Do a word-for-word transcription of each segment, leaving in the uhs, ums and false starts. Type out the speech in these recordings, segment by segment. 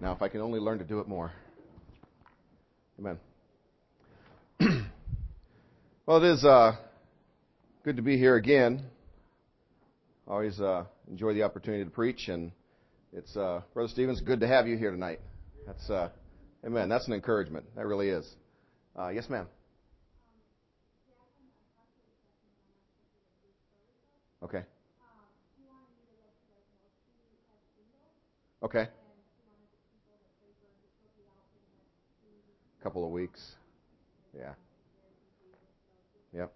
Now, if I can only learn to do it more. Amen. Well, it is uh, good to be here again. Always uh, enjoy the opportunity to preach, and it's uh, Brother Stevens, good to have you here tonight. That's uh, amen. That's an encouragement. That really is. Uh, yes, ma'am. Okay. Okay. Couple of weeks. Yeah. Yep.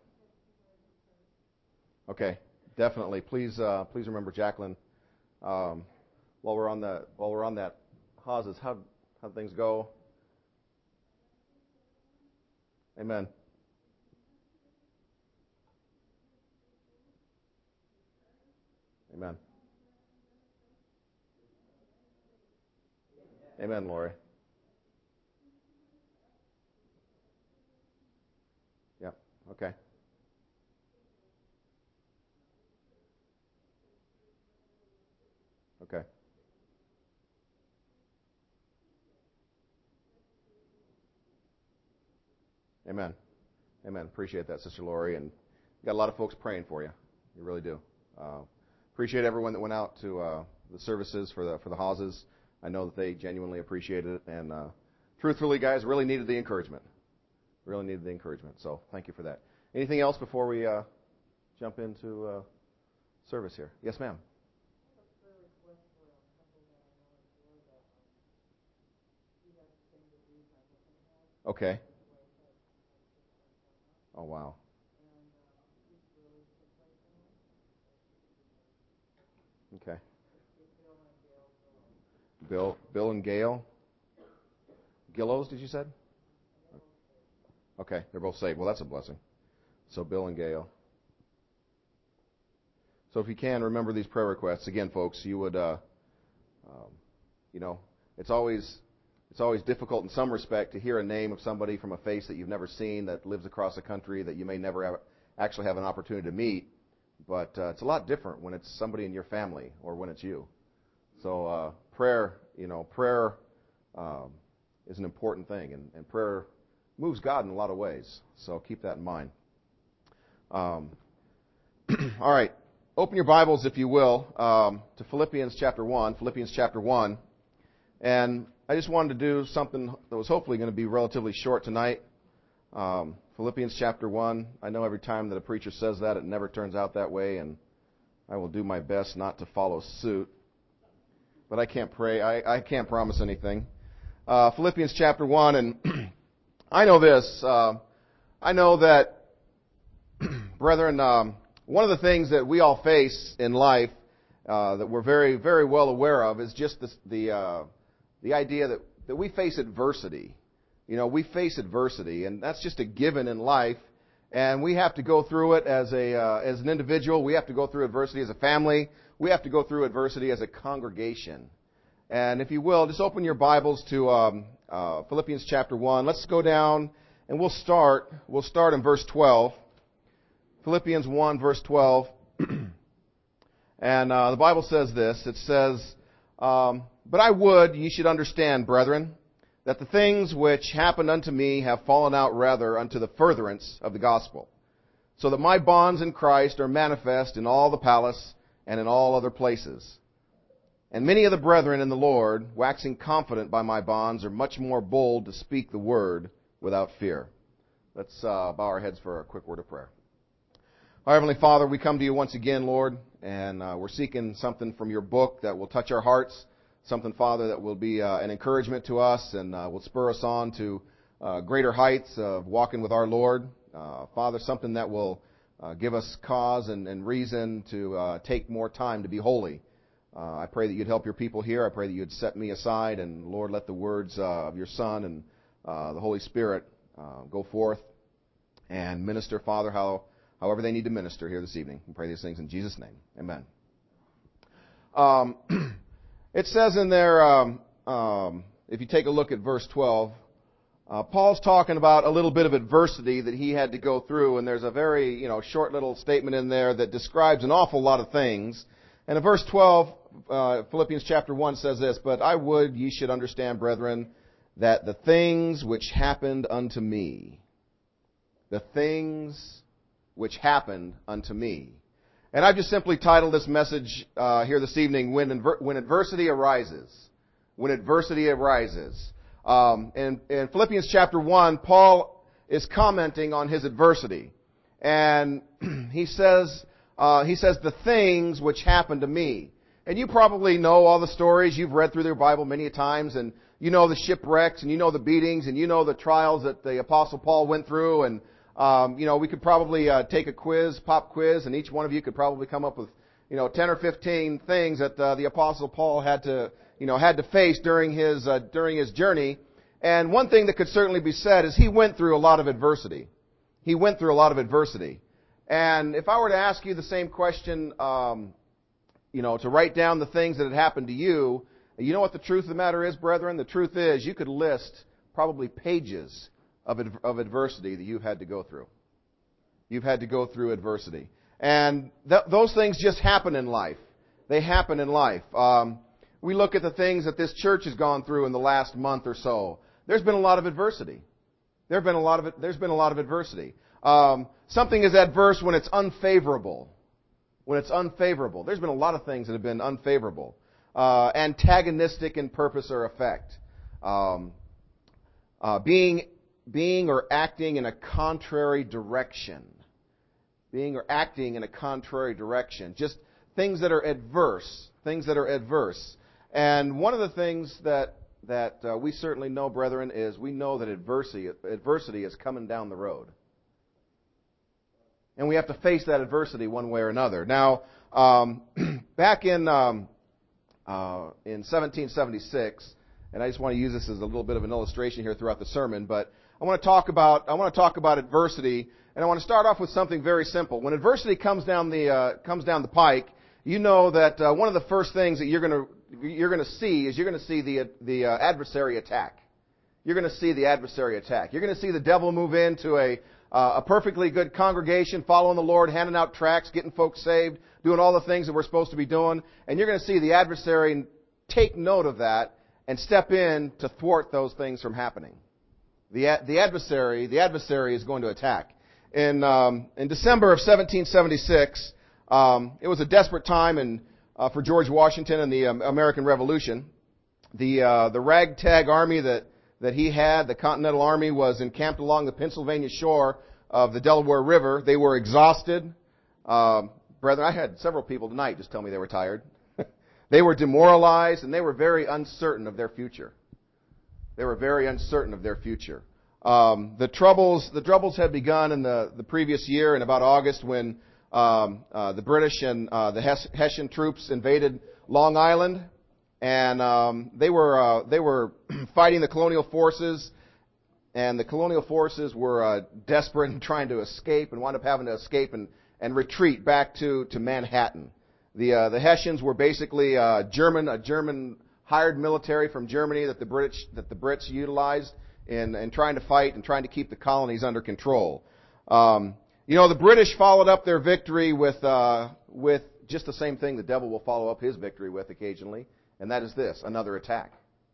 Okay. Definitely. Please, uh, please remember Jacqueline. Um, while we're on the while we're on that, Hawes, how how things go? Amen. Amen. Amen, Lori. Yep. Okay. Okay. Amen. Amen. Appreciate that, Sister Lori, and you got a lot of folks praying for you. You really do. Uh, appreciate everyone that went out to uh, the services for the for the Hawes. I know that they genuinely appreciated it, and uh, truthfully, guys, really needed the encouragement. Really needed the encouragement. So thank you for that. Anything else before we uh, jump into uh, service here? Yes, ma'am. Okay. Oh, wow. Okay. Bill, Bill and Gail. Gillows, did you say? Okay, they're both saved. Well, that's a blessing. So Bill and Gail. So if you can, remember these prayer requests. Again, folks, you would, uh, um, you know, it's always it's always difficult in some respect to hear a name of somebody from a face that you've never seen that lives across the country that you may never have, actually have an opportunity to meet. But uh, it's a lot different when it's somebody in your family or when it's you. So uh, prayer, you know, prayer um, is an important thing, and, and prayer moves God in a lot of ways. So keep that in mind. Um, all right. Open your Bibles, if you will, um, to Philippians chapter one. Philippians chapter one. And I just wanted to do something that was hopefully going to be relatively short tonight. Um, Philippians chapter one. I know every time that a preacher says that, it never turns out that way, and I will do my best not to follow suit. But I can't pray. I, I can't promise anything. Uh, Philippians chapter one, and I know this. Uh, I know that, brethren, um, one of the things that we all face in life uh, that we're very, very well aware of is just this, the uh, the idea that, that we face adversity. You know, we face adversity, and that's just a given in life. And we have to go through it as a uh, as an individual. We have to go through adversity as a family. We have to go through adversity as a congregation. And if you will, just open your Bibles to um, uh, Philippians chapter one. Let's go down, and we'll start. We'll start in verse twelve. Philippians one, verse twelve. And uh, the Bible says this. It says, um, But I would ye should understand, brethren, that the things which happened unto me have fallen out rather unto the furtherance of the gospel, so that my bonds in Christ are manifest in all the palace and in all other places. And many of the brethren in the Lord, waxing confident by my bonds, are much more bold to speak the word without fear. Let's uh, bow our heads for a quick word of prayer. Our Heavenly Father, we come to you once again, Lord, and uh, we're seeking something from your book that will touch our hearts, something, Father, that will be uh, an encouragement to us and uh, will spur us on to uh, greater heights of walking with our Lord. Uh, Father, something that will uh, give us cause and, and reason to uh, take more time to be holy. Uh, I pray that you'd help your people here. I pray that you'd set me aside, and Lord, let the words uh, of your Son and uh, the Holy Spirit uh, go forth and minister, Father, how however they need to minister here this evening. We pray these things in Jesus' name. Amen. Um, it says in there, um, um, if you take a look at verse twelve, uh, Paul's talking about a little bit of adversity that he had to go through, and there's a very, you know, short little statement in there that describes an awful lot of things. And in verse twelve, uh, Philippians chapter one says this, "But I would ye should understand, brethren, that the things which happened unto me, the things which happened unto me." And I've just simply titled this message uh, here this evening, when, Inver- when Adversity Arises. When Adversity Arises. Um, in, in Philippians chapter one, Paul is commenting on his adversity. And he says, uh, he says, the things which happened to me. And you probably know all the stories. You've read through their Bible many times, and you know the shipwrecks, and you know the beatings, and you know the trials that the Apostle Paul went through. And, um, you know, we could probably uh, take a quiz, pop quiz, and each one of you could probably come up with, you know, ten or fifteen things that uh, the Apostle Paul had to, you know, had to face during his uh, during his journey. And one thing that could certainly be said is he went through a lot of adversity. He went through a lot of adversity. And if I were to ask you the same question, um, you know, to write down the things that had happened to you, you know what the truth of the matter is, brethren? The truth is you could list probably pages of, ad- of adversity that you've had to go through. You've had to go through adversity. And th- those things just happen in life. They happen in life. Um, we look at the things that this church has gone through in the last month or so. There's been a lot of adversity. There have been a lot of, there's been a lot of adversity. Um, something is adverse when it's unfavorable. When it's unfavorable. There's been a lot of things that have been unfavorable. Uh, antagonistic in purpose or effect. Um, uh, being, being or acting in a contrary direction. Being or acting in a contrary direction. Just things that are adverse. Things that are adverse. And one of the things that that uh, we certainly know, brethren, is we know that adversity, adversity is coming down the road. And we have to face that adversity one way or another. Now, um, back in um, uh, in seventeen seventy-six, and I just want to use this as a little bit of an illustration here throughout the sermon, but I want to talk about I want to talk about adversity, and I want to start off with something very simple. When adversity comes down the uh, comes down the pike, you know that uh, one of the first things that you're going to you're going to see is you're going to see the the uh, adversary attack. You're going to see the adversary attack. You're going to see the devil move into a uh, a perfectly good congregation, following the Lord, handing out tracts, getting folks saved, doing all the things that we're supposed to be doing, and you're going to see the adversary take note of that and step in to thwart those things from happening. The the adversary the adversary is going to attack. In um, in December of seventeen seventy-six, um, it was a desperate time in Uh, for George Washington and the um, American Revolution. The uh, the ragtag army that, that he had, the Continental Army, was encamped along the Pennsylvania shore of the Delaware River. They were exhausted. Um, brethren, I had several people tonight just tell me they were tired. They were demoralized, and they were very uncertain of their future. They were very uncertain of their future. Um, the troubles the troubles had begun in the, the previous year, in about August, when Um, uh, the British and uh, the Hes- Hessian troops invaded Long Island, and um, they were uh, they were fighting the colonial forces, and the colonial forces were uh, desperate and trying to escape, and wound up having to escape and, and retreat back to, to Manhattan. The uh, the Hessians were basically uh, German a German hired military from Germany that the British that the Brits utilized in, in trying to fight and trying to keep the colonies under control. Um, You know, the British followed up their victory with uh, with just the same thing the devil will follow up his victory with occasionally, and that is this: another attack.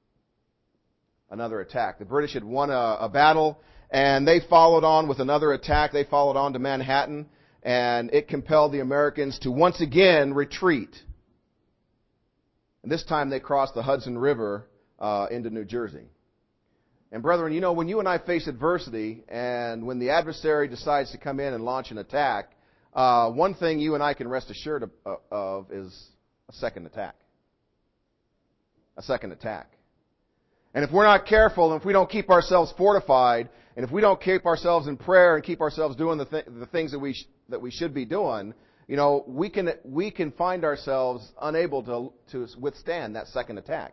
Another attack. The British had won a, a battle, and they followed on with another attack. They followed on to Manhattan, and it compelled the Americans to once again retreat. And this time they crossed the Hudson River uh, into New Jersey. And brethren, you know, when you and I face adversity, and when the adversary decides to come in and launch an attack, uh, one thing you and I can rest assured of, uh, of is a second attack. A second attack. And if we're not careful, and if we don't keep ourselves fortified, and if we don't keep ourselves in prayer and keep ourselves doing the, th- the things that we sh- that we should be doing, you know, we can we can find ourselves unable to to withstand that second attack.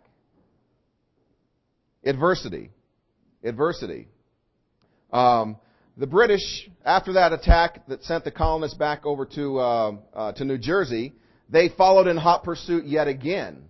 Adversity. Adversity. Um, the British, after that attack that sent the colonists back over to uh, uh, to New Jersey, they followed in hot pursuit yet again.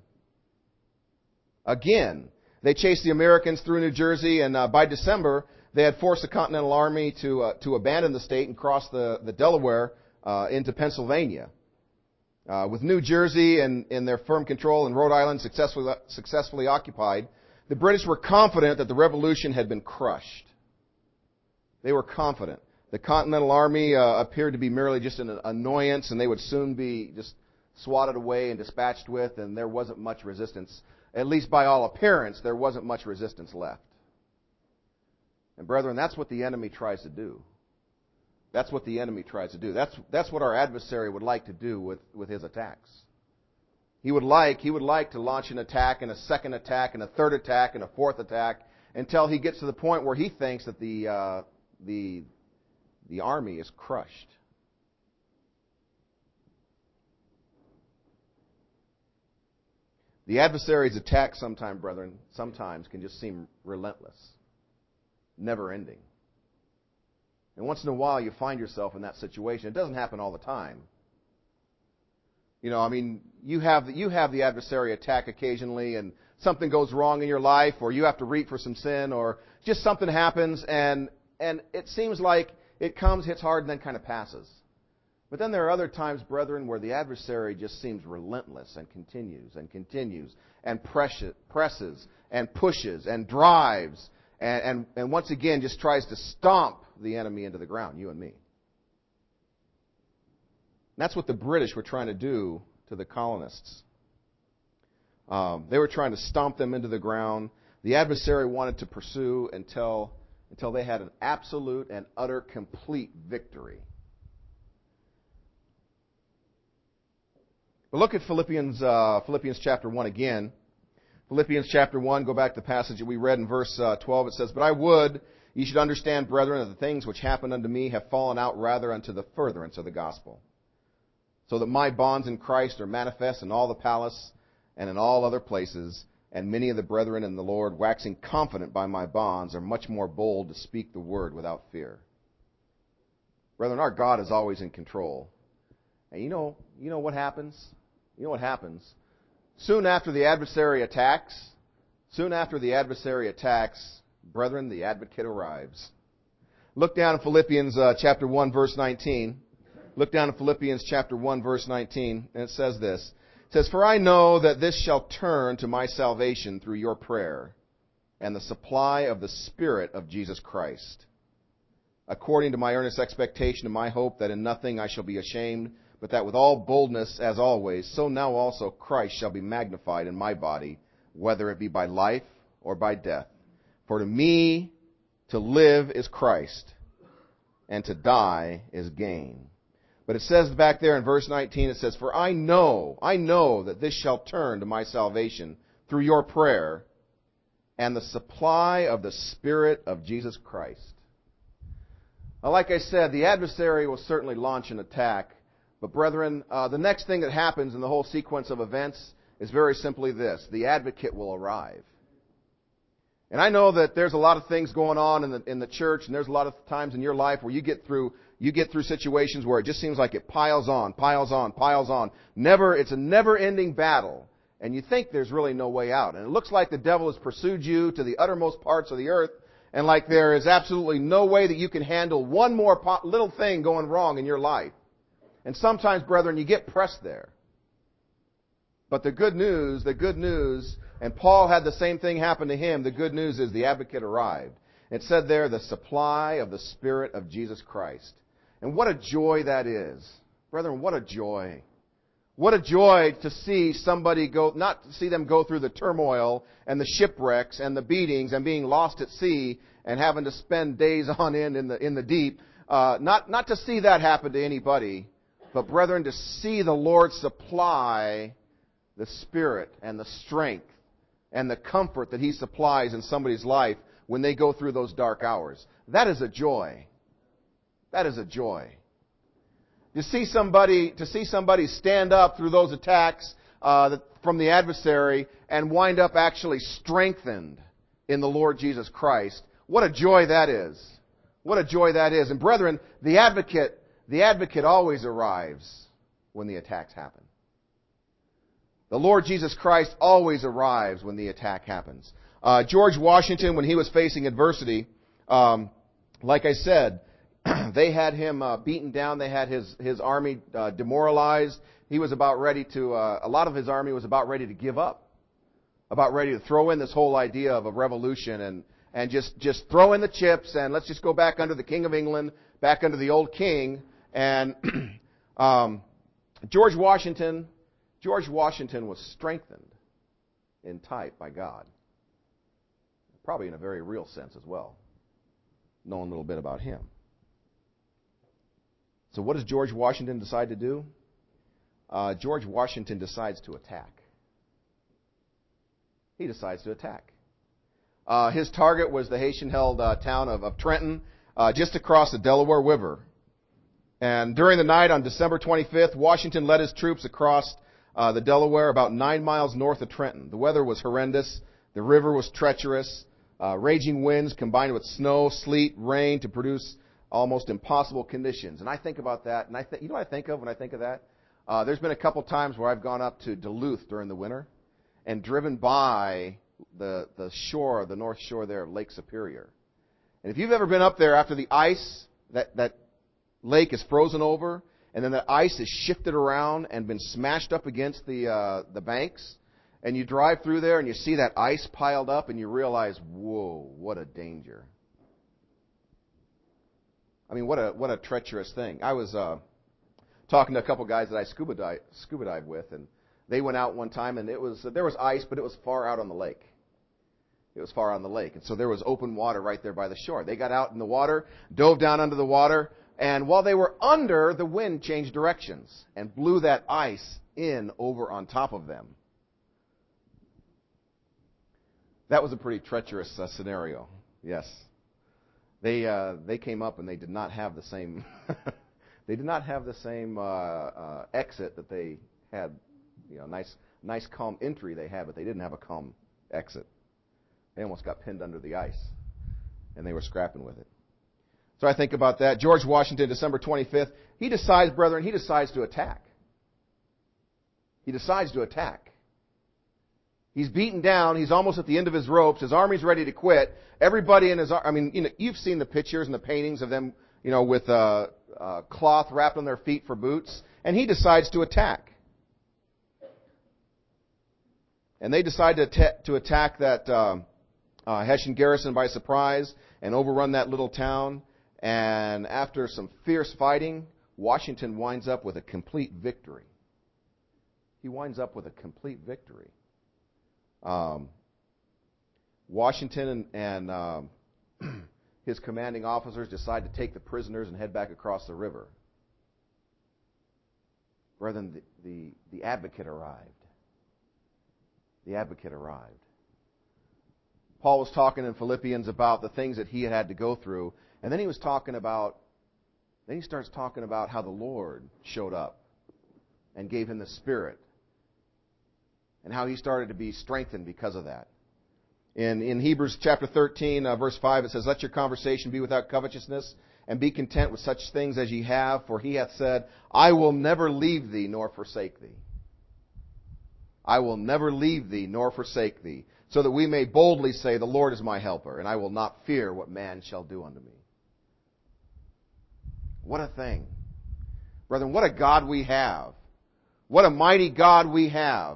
Again, they chased the Americans through New Jersey, and uh, by December, they had forced the Continental Army to uh, to abandon the state and cross the the Delaware uh, into Pennsylvania. Uh, with New Jersey and, and their firm control and Rhode Island successfully, successfully occupied, the British were confident that the revolution had been crushed. They were confident. The Continental Army uh, appeared to be merely just an annoyance, and they would soon be just swatted away and dispatched with, and there wasn't much resistance. At least by all appearance, there wasn't much resistance left. And brethren, that's what the enemy tries to do. That's what the enemy tries to do. That's, that's what our adversary would like to do with, with his attacks. He would like, he would like to launch an attack and a second attack and a third attack and a fourth attack until he gets to the point where he thinks that the, uh, the, the army is crushed. The adversary's attack sometimes, brethren, sometimes can just seem relentless, never ending. And once in a while you find yourself in that situation. It doesn't happen all the time. You know, I mean, you have, you have the adversary attack occasionally and something goes wrong in your life, or you have to reap for some sin, or just something happens and, and it seems like it comes, hits hard, and then kind of passes. But then there are other times, brethren, where the adversary just seems relentless and continues and continues and presses and pushes and drives and, and, and once again just tries to stomp the enemy into the ground, you and me. And that's what the British were trying to do to the colonists. Um, they were trying to stomp them into the ground. The adversary wanted to pursue until, until they had an absolute and utter complete victory. But look at Philippians, uh, Philippians chapter one again. Philippians chapter one, go back to the passage that we read in verse uh, twelve. It says, "But I would ye should understand, brethren, that the things which happened unto me have fallen out rather unto the furtherance of the gospel, so that my bonds in Christ are manifest in all the palace and in all other places, and many of the brethren in the Lord, waxing confident by my bonds, are much more bold to speak the word without fear." Brethren, our God is always in control. And you know, you know what happens? You know what happens? Soon after the adversary attacks, soon after the adversary attacks, brethren, the advocate arrives. Look down in Philippians uh, chapter one, verse nineteen. Look down in Philippians chapter one, verse nineteen, and it says this. It says, "For I know that this shall turn to my salvation through your prayer and the supply of the Spirit of Jesus Christ, according to my earnest expectation and my hope that in nothing I shall be ashamed, but that with all boldness, as always, so now also Christ shall be magnified in my body, whether it be by life or by death. For to me to live is Christ, and to die is gain." But it says back there in verse nineteen, it says, "For I know, I know that this shall turn to my salvation through your prayer and the supply of the Spirit of Jesus Christ." Now, like I said, the adversary will certainly launch an attack. But brethren, uh, the next thing that happens in the whole sequence of events is very simply this. The advocate will arrive. And I know that there's a lot of things going on in the, in the church, and there's a lot of times in your life where you get through, you get through situations where it just seems like it piles on, piles on, piles on. Never, it's a never-ending battle. And you think there's really no way out. And it looks like the devil has pursued you to the uttermost parts of the earth, and like there is absolutely no way that you can handle one more po- little thing going wrong in your life. And sometimes, brethren, you get pressed there. But the good news, the good news, and Paul had the same thing happen to him, the good news is the advocate arrived. It said there, the supply of the Spirit of Jesus Christ. And what a joy that is. Brethren, what a joy. What a joy to see somebody go, not to see them go through the turmoil and the shipwrecks and the beatings and being lost at sea and having to spend days on end in the, in the deep. Uh, not, not to see that happen to anybody. But brethren, to see the Lord supply the Spirit and the strength and the comfort that He supplies in somebody's life when they go through those dark hours. That is a joy. That is a joy. To see somebody, to see somebody stand up through those attacks uh, from the adversary and wind up actually strengthened in the Lord Jesus Christ. What a joy that is. What a joy that is. And brethren, the advocate The advocate always arrives when the attacks happen. The Lord Jesus Christ always arrives when the attack happens. Uh, George Washington, when he was facing adversity, um, like I said, they had him uh, beaten down. They had his, his army uh, demoralized. He was about ready to, uh, a lot of his army was about ready to give up, about ready to throw in this whole idea of a revolution and, and just, just throw in the chips and let's just go back under the King of England, back under the old king. And um, George Washington, George Washington was strengthened in type by God. Probably in a very real sense as well, knowing a little bit about him. So what does George Washington decide to do? Uh, George Washington decides to attack. He decides to attack. Uh, his target was the Haitian-held uh, town of, of Trenton, uh, just across the Delaware River. And during the night on December twenty-fifth, Washington led his troops across uh, the Delaware about nine miles north of Trenton. The weather was horrendous. The river was treacherous. Uh, raging winds combined with snow, sleet, rain to produce almost impossible conditions. And I think about that, and I th- you know what I think of when I think of that? Uh, there's been a couple times where I've gone up to Duluth during the winter and driven by the the shore, the north shore there of Lake Superior. And if you've ever been up there after the ice, that, that lake is frozen over, and then the ice is shifted around and been smashed up against the uh, the banks, and you drive through there and you see that ice piled up and you realize, whoa, what a danger. I mean, what a what a treacherous thing. I was uh, talking to a couple guys that I scuba dive, scuba dive with, and they went out one time and it was there was ice, but it was far out on the lake. It was far on the lake, and so there was open water right there by the shore. They got out in the water, dove down under the water, and while they were under, the wind changed directions and blew that ice in over on top of them. That was a pretty treacherous uh, scenario. Yes, they uh, they came up and they did not have the same they did not have the same uh, uh, exit that they had. You know, nice nice calm entry they had, but they didn't have a calm exit. They almost got pinned under the ice, and they were scrapping with it. So I think about that. George Washington, December twenty-fifth, he decides, brethren, he decides to attack. He decides to attack. He's beaten down. He's almost at the end of his ropes. His army's ready to quit. Everybody in his ar- I mean, you know, you've seen the pictures and the paintings of them, you know, with uh, uh, cloth wrapped on their feet for boots. And he decides to attack. And they decide to, ta- to attack that um, uh, Hessian garrison by surprise and overrun that little town. And after some fierce fighting, Washington winds up with a complete victory. He winds up with a complete victory. Um, Washington and, and um, his commanding officers decide to take the prisoners and head back across the river. Brethren, the, the, the advocate arrived. The advocate arrived. Paul was talking in Philippians about the things that he had had to go through, and then he was talking about, then he starts talking about how the Lord showed up and gave him the Spirit, and how he started to be strengthened because of that. In, in Hebrews chapter thirteen, uh, verse five, it says, "Let your conversation be without covetousness, and be content with such things as ye have, for he hath said, I will never leave thee nor forsake thee. I will never leave thee nor forsake thee, so that we may boldly say, the Lord is my helper, and I will not fear what man shall do unto me." What a thing. Brethren, what a God we have. What a mighty God we have.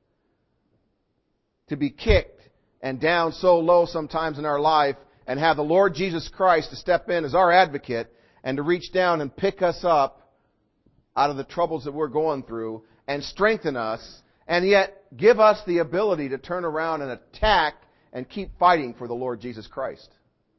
To be kicked and down so low sometimes in our life and have the Lord Jesus Christ to step in as our advocate and to reach down and pick us up out of the troubles that we're going through and strengthen us, and yet give us the ability to turn around and attack and keep fighting for the Lord Jesus Christ.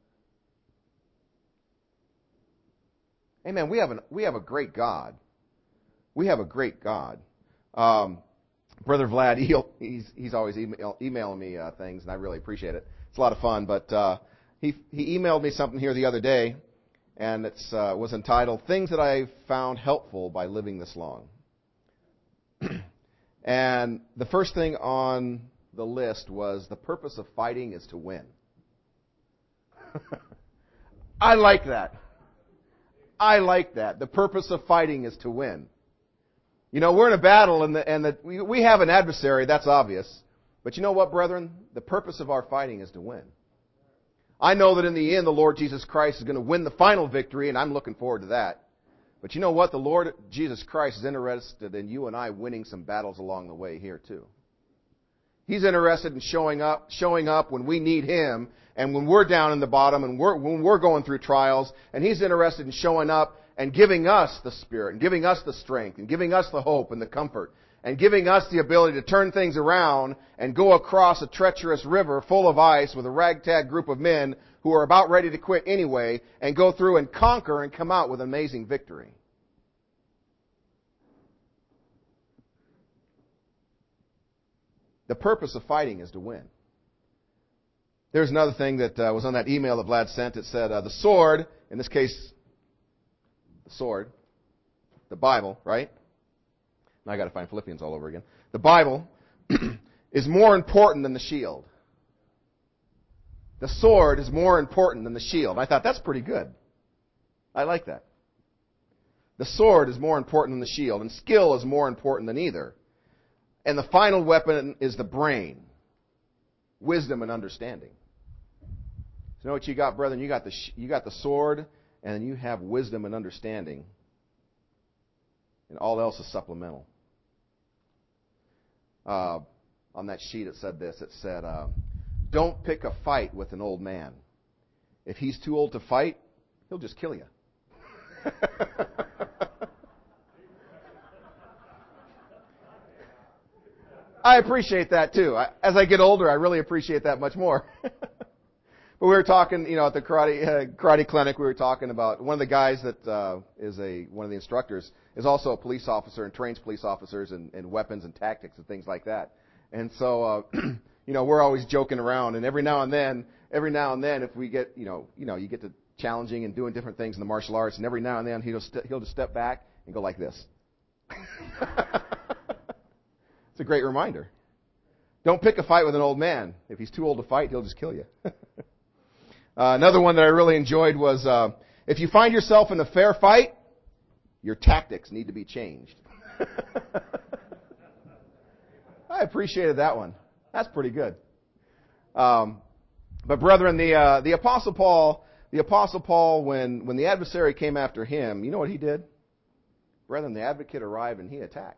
Amen. We have, an, we have a great God. We have a great God. Um, Brother Vlad, he'll, he's, he's always email, emailing me uh, things, and I really appreciate it. It's a lot of fun, but uh, he, he emailed me something here the other day, and it uh, was entitled, "Things That I Found Helpful by Living This Long." And the first thing on the list was, the purpose of fighting is to win. I like that. I like that. The purpose of fighting is to win. You know, we're in a battle, and, the, and the, we, we have an adversary, that's obvious. But you know what, brethren? The purpose of our fighting is to win. I know that in the end, the Lord Jesus Christ is going to win the final victory, and I'm looking forward to that. But you know what? The Lord Jesus Christ is interested in you and I winning some battles along the way here too. He's interested in showing up, showing up when we need Him, and when we're down in the bottom, and we're, when we're going through trials, and He's interested in showing up and giving us the Spirit, and giving us the strength, and giving us the hope and the comfort, and giving us the ability to turn things around and go across a treacherous river full of ice with a ragtag group of men who are about ready to quit anyway, and go through and conquer and come out with amazing victory. The purpose of fighting is to win. There's another thing that uh, was on that email that Vlad sent. It said, uh, the sword, in this case, the sword, the Bible, right? Now I got to find Philippians all over again. The Bible is more important than the shield. The sword is more important than the shield. I thought, that's pretty good. I like that. The sword is more important than the shield, and skill is more important than either. And the final weapon is the brain, wisdom and understanding. So you know what you got, brethren? You got the sh- you got the sword, and you have wisdom and understanding, and all else is supplemental. Uh, on that sheet, it said this. It said, uh, "Don't pick a fight with an old man. If he's too old to fight, he'll just kill you." I appreciate that too. I, as I get older, I really appreciate that much more. But we were talking, you know, at the karate uh, karate clinic. We were talking about one of the guys that uh, is a one of the instructors is also a police officer and trains police officers in, in weapons and tactics and things like that. And so, uh, you know, we're always joking around. And every now and then, every now and then, if we get, you know, you know, you get to challenging and doing different things in the martial arts, and every now and then he'll st- he'll just step back and go like this. It's a great reminder. Don't pick a fight with an old man. If he's too old to fight, he'll just kill you. uh, another one that I really enjoyed was, uh, if you find yourself in a fair fight, your tactics need to be changed. I appreciated that one. That's pretty good. Um, but brethren, the uh, the Apostle Paul, the Apostle Paul, when when the adversary came after him, you know what he did? Brethren, the advocate arrived and he attacked.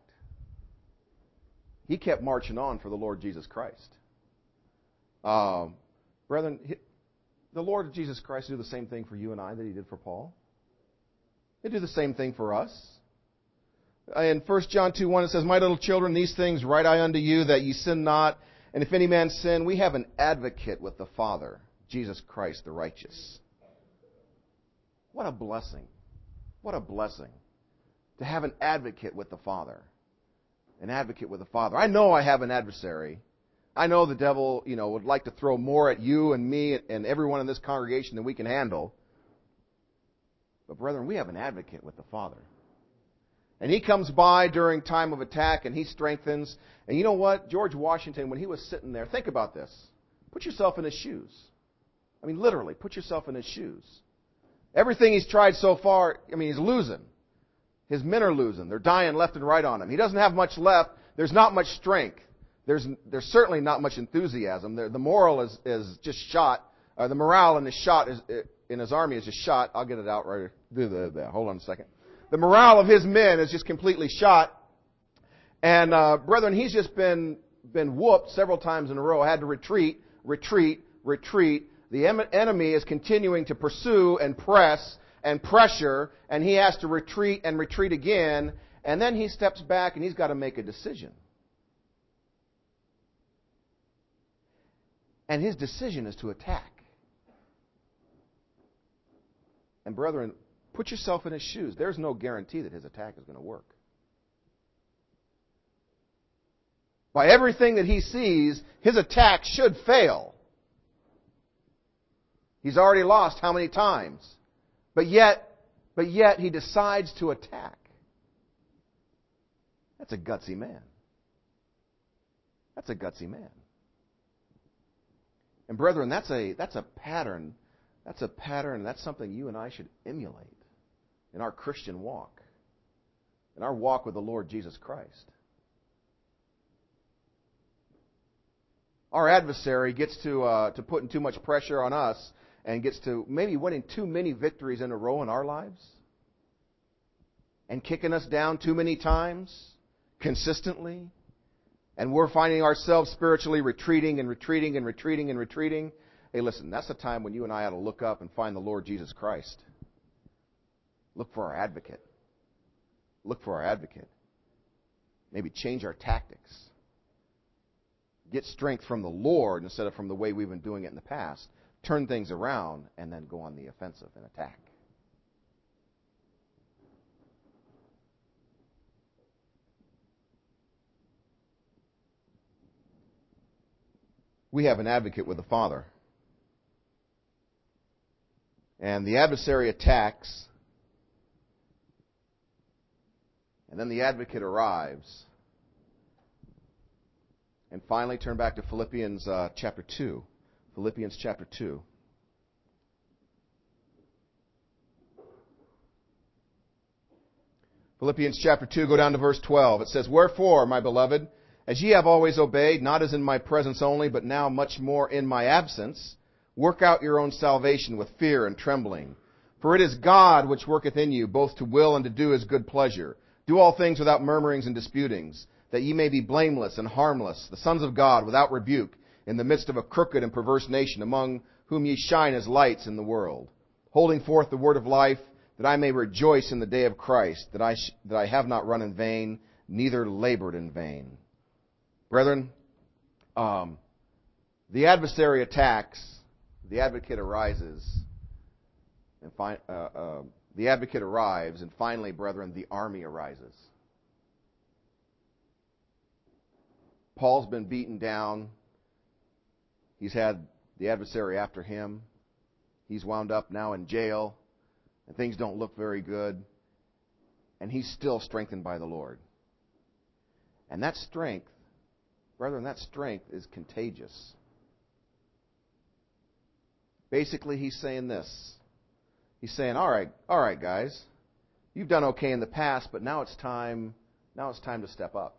He kept marching on for the Lord Jesus Christ. Um, brethren, he, the Lord Jesus Christ did the same thing for you and I that He did for Paul. He did the same thing for us. In First John two one, it says, "My little children, these things write I unto you, that ye sin not. And if any man sin, we have an advocate with the Father, Jesus Christ the righteous." What a blessing. What a blessing to have an advocate with the Father. An advocate with the Father. I know I have an adversary. I know the devil, you know, would like to throw more at you and me and everyone in this congregation than we can handle. But brethren, we have an advocate with the Father. And He comes by during time of attack and He strengthens. And you know what? George Washington, when he was sitting there, think about this. Put yourself in his shoes. I mean, literally, put yourself in his shoes. Everything he's tried so far, I mean, he's losing. His men are losing. They're dying left and right on him. He doesn't have much left. There's not much strength. There's there's certainly not much enthusiasm. The, the moral is, is just shot. Uh, the morale in his shot is in his army is just shot. I'll get it out right here. Hold on a second. The morale of his men is just completely shot. And uh, brethren, he's just been been whooped several times in a row. Had to retreat, retreat, retreat. The em- enemy is continuing to pursue and press and pressure, and he has to retreat and retreat again, and then he steps back and he's got to make a decision. And his decision is to attack. And brethren, put yourself in his shoes. There's no guarantee that his attack is going to work. By everything that he sees, his attack should fail. He's already lost how many times? But yet, but yet he decides to attack. That's a gutsy man. That's a gutsy man. And brethren, that's a that's a pattern. That's a pattern. That's something you and I should emulate in our Christian walk, in our walk with the Lord Jesus Christ. Our adversary gets to uh, to putting too much pressure on us, and gets to maybe winning too many victories in a row in our lives and kicking us down too many times consistently, and we're finding ourselves spiritually retreating and retreating and retreating and retreating, hey, listen, that's the time when you and I ought to look up and find the Lord Jesus Christ. Look for our advocate. Look for our advocate. Maybe change our tactics. Get strength from the Lord instead of from the way we've been doing it in the past. Turn things around and then go on the offensive and attack. We have an advocate with the Father. And the adversary attacks, and then the advocate arrives. And finally, turn back to Philippians uh, chapter two. Philippians chapter two. Philippians chapter two, go down to verse twelve. It says, "Wherefore, my beloved, as ye have always obeyed, not as in my presence only, but now much more in my absence, work out your own salvation with fear and trembling. For it is God which worketh in you, both to will and to do his good pleasure. Do all things without murmurings and disputings, that ye may be blameless and harmless, the sons of God, without rebuke, in the midst of a crooked and perverse nation, among whom ye shine as lights in the world, holding forth the word of life, that I may rejoice in the day of Christ, that I, sh- that I have not run in vain, neither labored in vain." Brethren, um, the adversary attacks, the advocate arises, and fi- uh, uh, the advocate arrives, and finally, brethren, the army arises. Paul's been beaten down. He's had the adversary after him. He's wound up now in jail, and things don't look very good. And he's still strengthened by the Lord. And that strength, brethren, that strength is contagious. Basically, he's saying this. He's saying, all right, all right, guys, you've done okay in the past, but now it's time, now it's time to step up.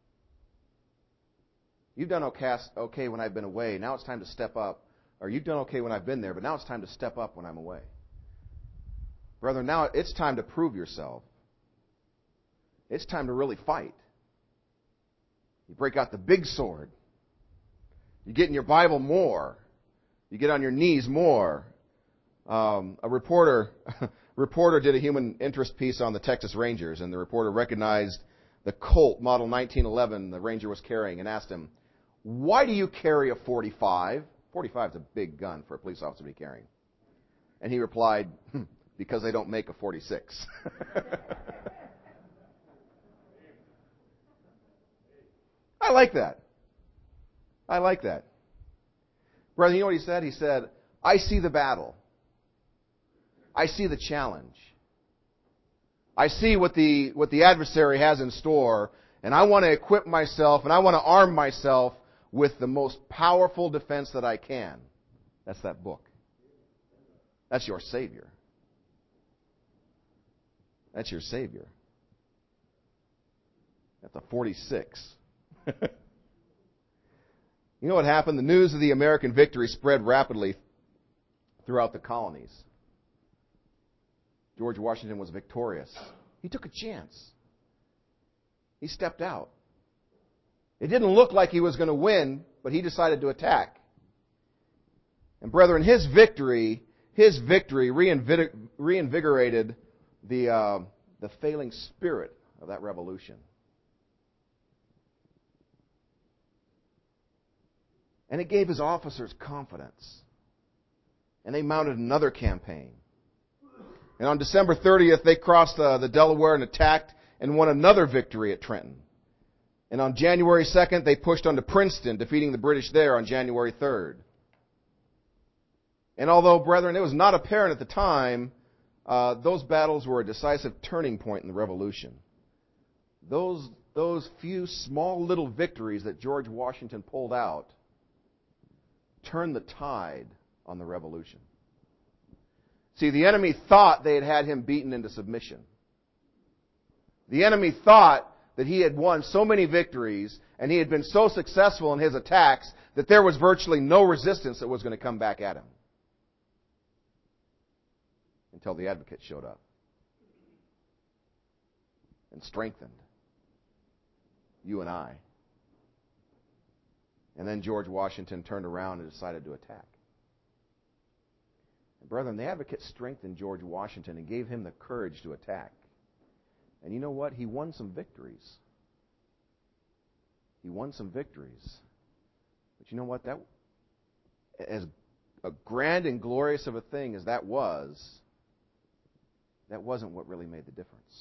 You've done okay when I've been away. Now it's time to step up. Or you've done okay when I've been there, but now it's time to step up when I'm away. Brethren, now it's time to prove yourself. It's time to really fight. You break out the big sword. You get in your Bible more. You get on your knees more. Um, a reporter, reporter did a human interest piece on the Texas Rangers, and the reporter recognized the Colt Model nineteen eleven the Ranger was carrying and asked him, "Why do you carry a forty-five? forty-five is a big gun for a police officer to be carrying." And he replied, hmm, "Because they don't make a forty-six." I like that. I like that. Brother, you know what he said? He said, "I see the battle. I see the challenge. I see what the what the adversary has in store, and I want to equip myself and I want to arm myself with the most powerful defense that I can." That's that book. That's your Savior. That's your Savior. That's a forty-six. You know what happened? The news of the American victory spread rapidly throughout the colonies. George Washington was victorious. He took a chance. He stepped out. It didn't look like he was going to win, but he decided to attack. And brethren, his victory, his victory reinvig- reinvigorated the uh, the failing spirit of that revolution. And it gave his officers confidence. And they mounted another campaign. And on December thirtieth, they crossed uh, the Delaware and attacked and won another victory at Trenton. And on January second, they pushed onto Princeton, defeating the British there on January third. And although, brethren, it was not apparent at the time, uh, those battles were a decisive turning point in the Revolution. Those, those few small little victories that George Washington pulled out turned the tide on the Revolution. See, the enemy thought they had had him beaten into submission. The enemy thought that he had won so many victories and he had been so successful in his attacks that there was virtually no resistance that was going to come back at him. until the advocate showed up and strengthened you and I. And then George Washington turned around and decided to attack. And brethren, the advocate strengthened George Washington and gave him the courage to attack. And you know what? He won some victories. He won some victories. But you know what? That, as a grand and glorious of a thing as that was, that wasn't what really made the difference.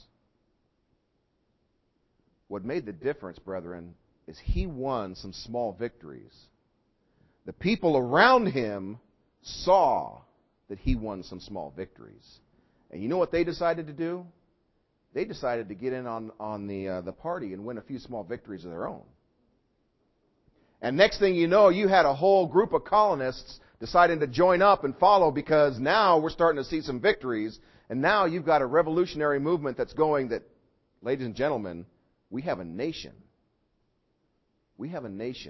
What made the difference, brethren, is he won some small victories. The people around him saw that he won some small victories. And you know what they decided to do? They decided to get in on, on the, uh, the party and win a few small victories of their own. And next thing you know, you had a whole group of colonists deciding to join up and follow, because now we're starting to see some victories. And now you've got a revolutionary movement that's going that, ladies and gentlemen, we have a nation. We have a nation.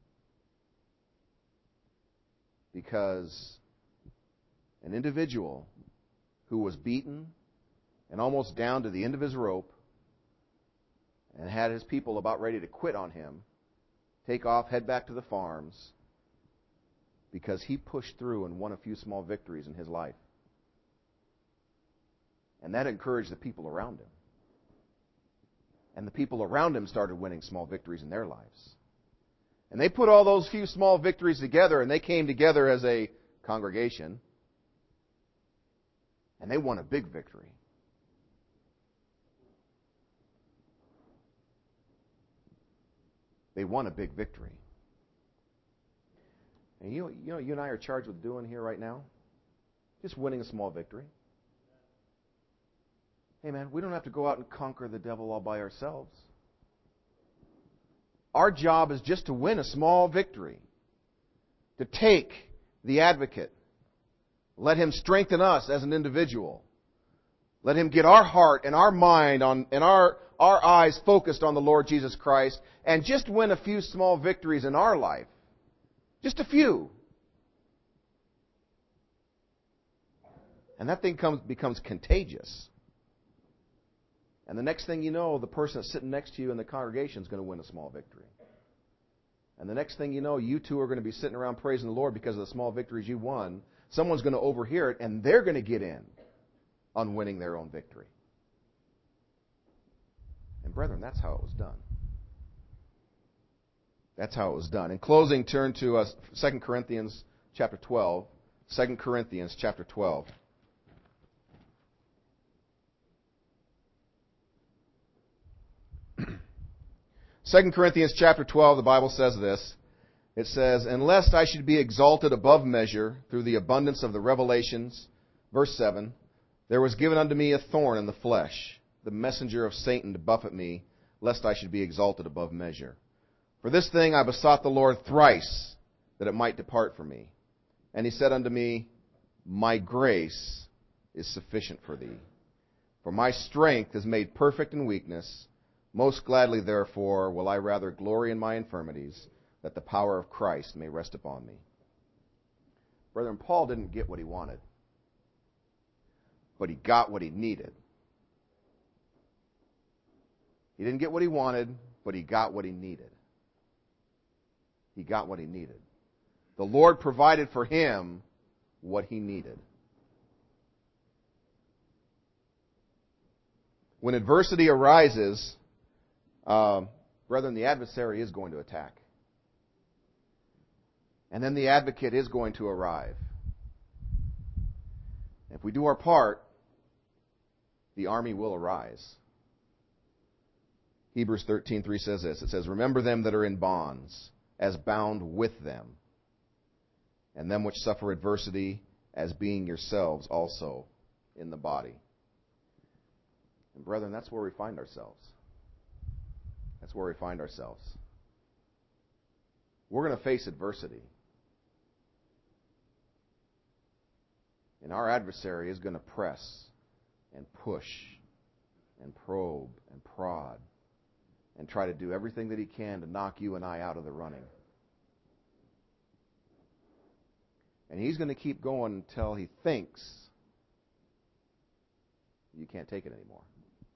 Because an individual who was beaten and almost down to the end of his rope and had his people about ready to quit on him, take off, head back to the farms, because he pushed through and won a few small victories in his life. And that encouraged the people around him. And the people around him started winning small victories in their lives. And they put all those few small victories together, and they came together as a congregation. And they won a big victory. They won a big victory. And you know, you know, you and I are charged with doing here right now? Just winning a small victory. Hey man, we don't have to go out and conquer the devil all by ourselves. Our job is just to win a small victory. To take the advocate. Let him strengthen us as an individual. Let him get our heart and our mind on and our, our eyes focused on the Lord Jesus Christ, and just win a few small victories in our life. Just a few. And that thing comes, becomes contagious. And the next thing you know, the person that's sitting next to you in the congregation is going to win a small victory. And the next thing you know, you two are going to be sitting around praising the Lord because of the small victories you won. Someone's going to overhear it, and they're going to get in on winning their own victory. And brethren, that's how it was done. That's how it was done. In closing, turn to uh, Second Corinthians chapter twelve. Second Corinthians chapter twelve. Second Corinthians chapter twelve, the Bible says this. It says, "And lest I should be exalted above measure through the abundance of the revelations," verse seven, "there was given unto me a thorn in the flesh, the messenger of Satan to buffet me, lest I should be exalted above measure. For this thing I besought the Lord thrice, that it might depart from me. And he said unto me, My grace is sufficient for thee. For my strength is made perfect in weakness. Most gladly, therefore, will I rather glory in my infirmities, that the power of Christ may rest upon me." Brethren, Paul didn't get what he wanted, but he got what he needed. He didn't get what he wanted, but he got what he needed. He got what he needed. The Lord provided for him what he needed. When adversity arises, uh, brethren, the adversary is going to attack. And then the advocate is going to arrive. If we do our part, the army will arise. Hebrews thirteen three says this. It says, "Remember them that are in bonds, as bound with them, and them which suffer adversity, as being yourselves also in the body." And brethren, that's where we find ourselves. That's where we find ourselves. We're going to face adversity. And our adversary is going to press and push and probe and prod and try to do everything that he can to knock you and I out of the running. And he's going to keep going until he thinks You can't take it anymore.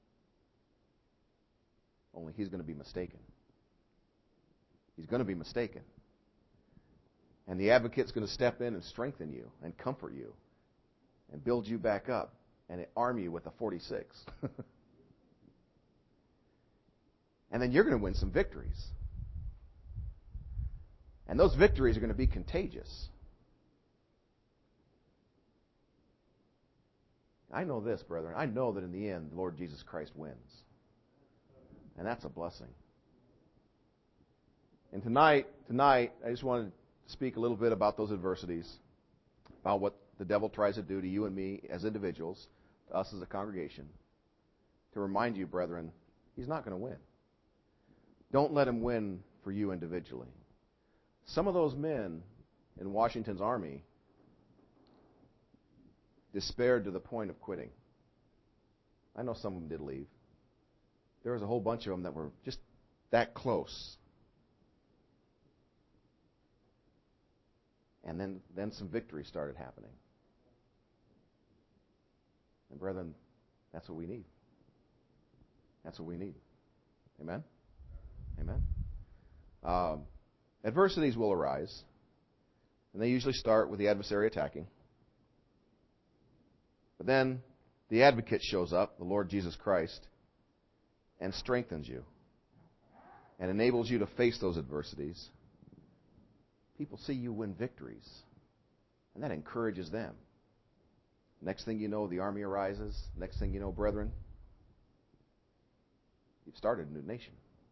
Only he's going to be mistaken. He's going to be mistaken. And the advocate's going to step in and strengthen you and comfort you and build you back up and arm you with a forty-six. And then you're going to win some victories. And those victories are going to be contagious. I know this, brethren. I know that in the end, the Lord Jesus Christ wins. And that's a blessing. And tonight, tonight, I just wanted to speak a little bit about those adversities, about what the devil tries to do to you and me as individuals, to us as a congregation, to remind you, brethren, he's not going to win. Don't let him win for you individually. Some of those men in Washington's army despaired to the point of quitting. I know some of them did leave. There was a whole bunch of them that were just that close. And then, then some victory started happening. And brethren, that's what we need. That's what we need. Amen? Amen. Um, adversities will arise, and they usually start with the adversary attacking. But then the advocate shows up, the Lord Jesus Christ, and strengthens you and enables you to face those adversities. People see you win victories, and that encourages them. Next thing you know, the army arises. Next thing you know, brethren, you've started a new nation.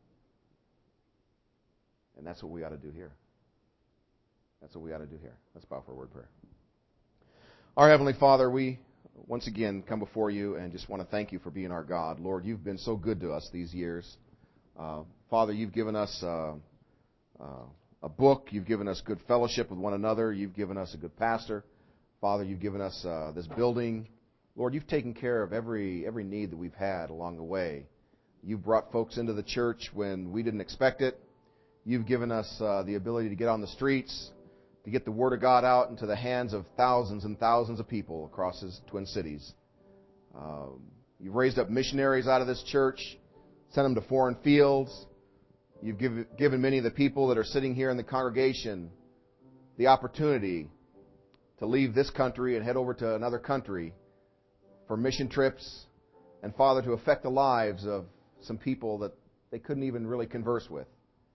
And that's what we ought to do here. That's what we ought to do here. Let's bow for a word of prayer. Our Heavenly Father, we once again come before you and just want to thank you for being our God. Lord, you've been so good to us these years. Uh, Father, you've given us uh, uh, a book. You've given us good fellowship with one another. You've given us a good pastor. Father, you've given us uh, this building. Lord, you've taken care of every every need that we've had along the way. You've brought folks into the church when we didn't expect it. You've given us uh, the ability to get on the streets, to get the Word of God out into the hands of thousands and thousands of people across His Twin Cities. Um, you've raised up missionaries out of this church, sent them to foreign fields. You've give, given many of the people that are sitting here in the congregation the opportunity to leave this country and head over to another country for mission trips, and, Father, to affect the lives of some people that they couldn't even really converse with.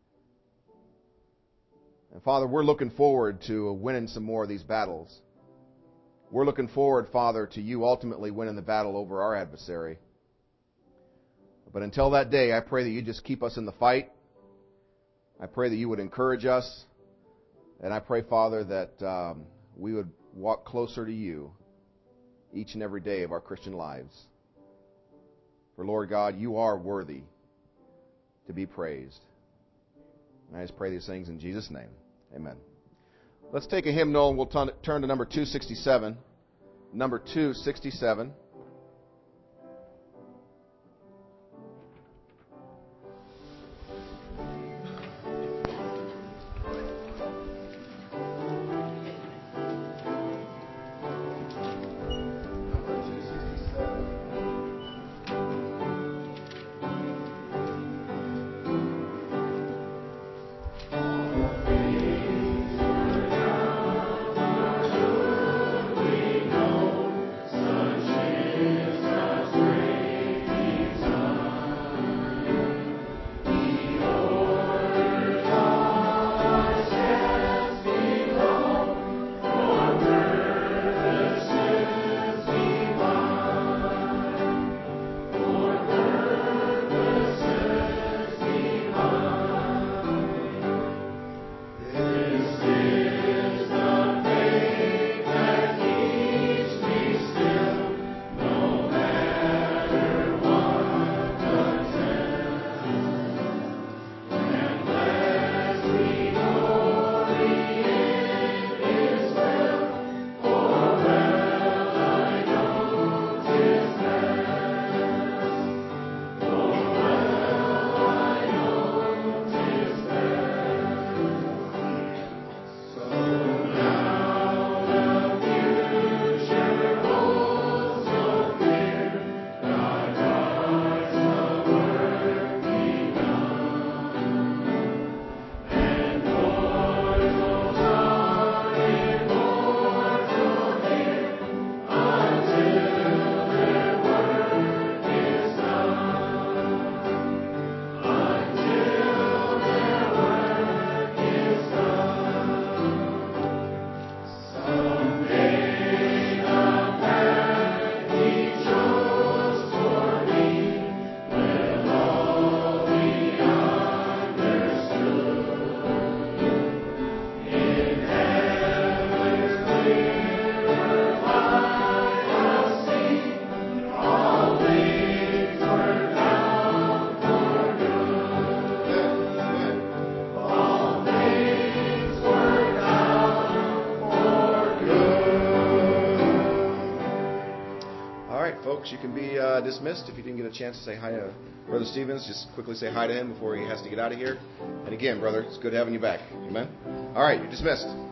And Father, we're looking forward to winning some more of these battles. We're looking forward, Father, to you ultimately winning the battle over our adversary. But until that day, I pray that you just keep us in the fight. I pray that you would encourage us. And I pray, Father, that um, we would walk closer to you each and every day of our Christian lives. For, Lord God, you are worthy to be praised. And I just pray these things in Jesus' name. Amen. Let's take a hymnal and we'll t- turn to number two sixty-seven. Number two sixty-seven. Sunshine. you can be uh, dismissed. If you didn't get a chance to say hi to Brother Stevens, just quickly say hi to him before he has to get out of here. And again, brother, it's good having you back. Amen? All right, you're dismissed.